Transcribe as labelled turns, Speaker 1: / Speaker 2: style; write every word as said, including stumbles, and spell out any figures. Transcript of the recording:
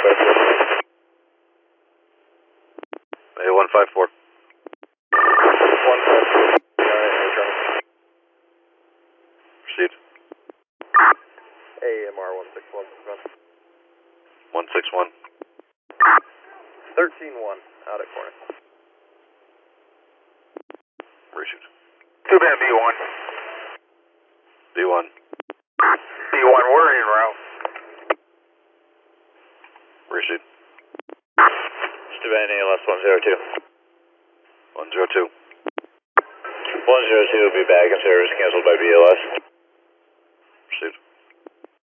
Speaker 1: A one five four.
Speaker 2: one five four. Alright, return.
Speaker 1: Proceed.
Speaker 2: A M R one six one.
Speaker 1: one six one.
Speaker 2: thirteen one, out at corner.
Speaker 1: Reshoot.
Speaker 2: two band B one.
Speaker 1: B one.
Speaker 2: B one, we're en route.
Speaker 1: Reshoot.
Speaker 2: two band A L S one zero two.
Speaker 1: one zero two.
Speaker 2: one zero two will be back in service, canceled by B L S.